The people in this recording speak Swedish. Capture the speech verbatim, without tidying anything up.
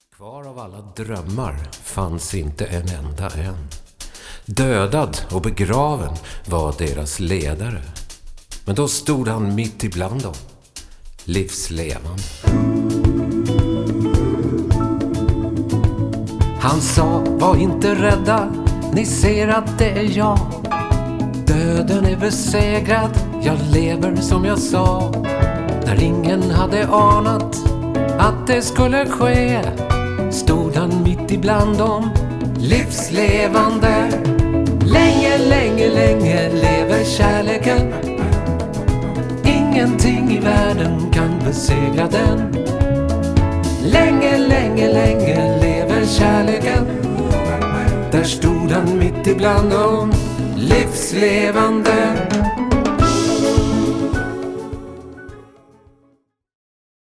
Kvar av alla drömmar fanns inte en enda än. Dödad och begraven var deras ledare. Men då stod han mitt ibland dem, livslevande. Han sa, var inte rädda, ni ser att det är jag. Döden är besegrad, jag lever som jag sa. När ingen hade anat att det skulle ske, stod han mitt ibland dem, livslevande. Länge, länge, länge lever kärleken. Ingenting i världen kan besegra den. Länge, länge, länge lever kärleken. Där stod han mitt ibland dem, livslevande.